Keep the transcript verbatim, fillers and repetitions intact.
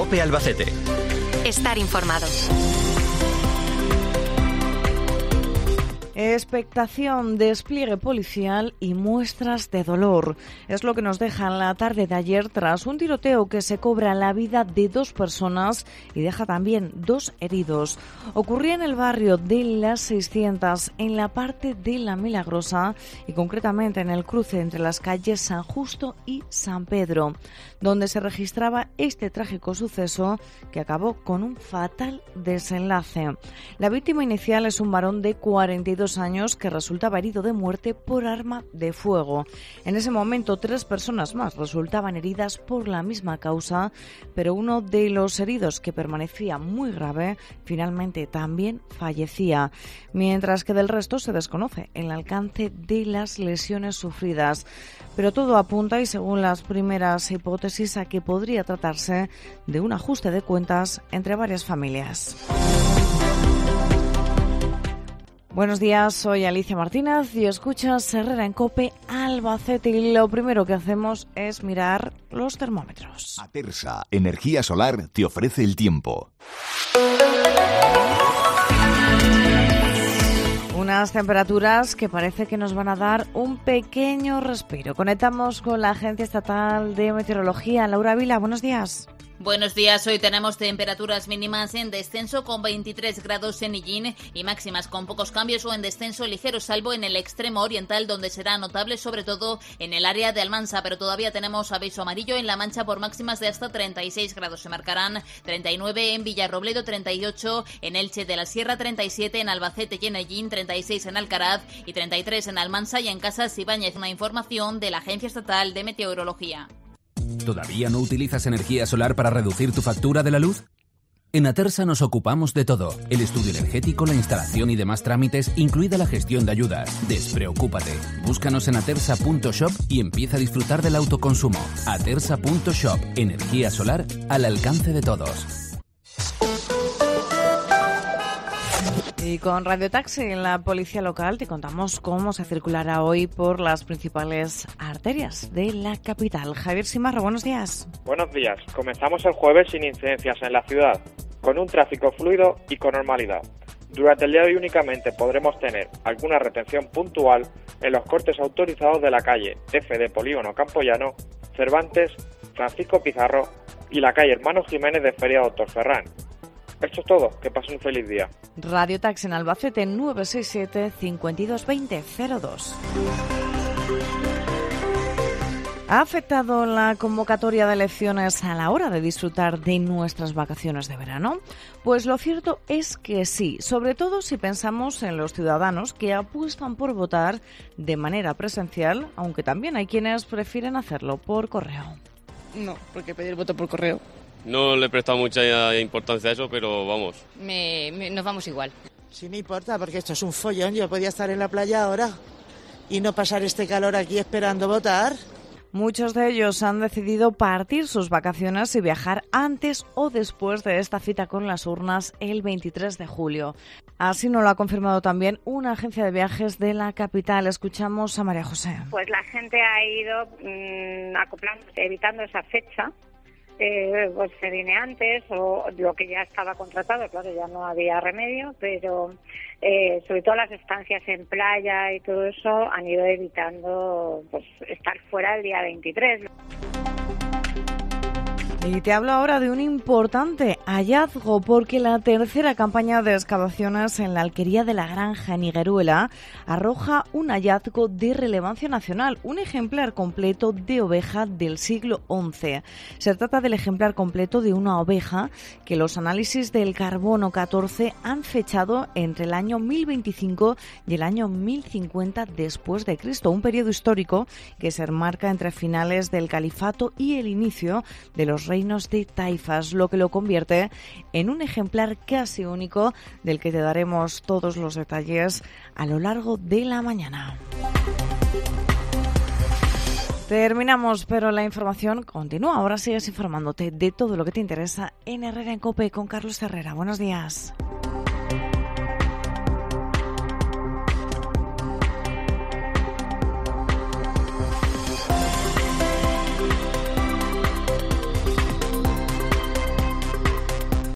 COPE Albacete. Estar informado. Expectación, despliegue policial y muestras de dolor. Es lo que nos deja en la tarde de ayer tras un tiroteo que se cobra la vida de dos personas y deja también dos heridos. Ocurría en el barrio de Las seiscientas, en la parte de La Milagrosa y concretamente en el cruce entre las calles San Justo y San Pedro, donde se registraba este trágico suceso que acabó con un fatal desenlace. La víctima inicial es un varón de cuarenta y dos años que resultaba herido de muerte por arma de fuego. En ese momento, tres personas más resultaban heridas por la misma causa, pero uno de los heridos, que permanecía muy grave, finalmente también fallecía, mientras que del resto se desconoce el alcance de las lesiones sufridas. Pero todo apunta, y según las primeras hipótesis, a que podría tratarse de un ajuste de cuentas entre varias familias. Buenos días, soy Alicia Martínez y escuchas Herrera en COPE Albacete, y lo primero que hacemos es mirar los termómetros. Atersa Energía Solar te ofrece el tiempo. Unas temperaturas que parece que nos van a dar un pequeño respiro. Conectamos con la Agencia Estatal de Meteorología. Laura Vila, buenos días. Buenos días, hoy tenemos temperaturas mínimas en descenso con veintitrés grados en Illín y máximas con pocos cambios o en descenso ligero, salvo en el extremo oriental, donde será notable sobre todo en el área de Almansa, pero todavía tenemos aviso amarillo en La Mancha por máximas de hasta treinta y seis grados. Se marcarán treinta y nueve en Villarrobledo, treinta y ocho en Elche de la Sierra, treinta y siete en Albacete y en Illín, treinta y seis en Alcaraz y treinta y tres en Almansa y en Casas Ibáñez. Una información de la Agencia Estatal de Meteorología. ¿Todavía no utilizas energía solar para reducir tu factura de la luz? En Atersa nos ocupamos de todo. El estudio energético, la instalación y demás trámites, incluida la gestión de ayudas. Despreocúpate. Búscanos en atersa punto shop y empieza a disfrutar del autoconsumo. atersa punto shop. Energía solar al alcance de todos. Y con Radio Taxi, en la Policía Local, te contamos cómo se circulará hoy por las principales arterias de la capital. Javier Simarro, buenos días. Buenos días. Comenzamos el jueves sin incidencias en la ciudad, con un tráfico fluido y con normalidad. Durante el día de hoy únicamente podremos tener alguna retención puntual en los cortes autorizados de la calle F de Polígono Campoyano, Cervantes, Francisco Pizarro y la calle Hermano Jiménez de Feria Doctor Ferrán. Esto es todo, que pasen un feliz día. Radio Taxi en Albacete, nueve seis siete, cinco dos dos cero cero dos. ¿Ha afectado la convocatoria de elecciones a la hora de disfrutar de nuestras vacaciones de verano? Pues lo cierto es que sí, sobre todo si pensamos en los ciudadanos que apuestan por votar de manera presencial, aunque también hay quienes prefieren hacerlo por correo. No, porque pedir voto por correo. No le he prestado mucha importancia a eso, pero vamos. Me, me, nos vamos igual. Sí, me importa, porque esto es un follón. Yo podía estar en la playa ahora y no pasar este calor aquí esperando votar. Muchos de ellos han decidido partir sus vacaciones y viajar antes o después de esta cita con las urnas el veintitrés de julio. Así nos lo ha confirmado también una agencia de viajes de la capital. Escuchamos a María José. Pues la gente ha ido mmm, acoplándose, evitando esa fecha. Eh, pues se viene antes o lo que ya estaba contratado, claro, ya no había remedio, pero eh, sobre todo las estancias en playa y todo eso han ido evitando pues estar fuera el día veintitrés. Y te hablo ahora de un importante hallazgo, porque la tercera campaña de excavaciones en la alquería de la Granja en Higueruela arroja un hallazgo de relevancia nacional, un ejemplar completo de oveja del siglo once. Se trata del ejemplar completo de una oveja que los análisis del carbono catorce han fechado entre el año mil veinticinco y el año mil cincuenta después de Cristo, un periodo histórico que se enmarca entre finales del califato y el inicio de los reinos de taifas, lo que lo convierte en un ejemplar casi único del que te daremos todos los detalles a lo largo de la mañana. Terminamos, pero la información continúa. Ahora sigues informándote de todo lo que te interesa en Herrera en COPE con Carlos Herrera. Buenos días.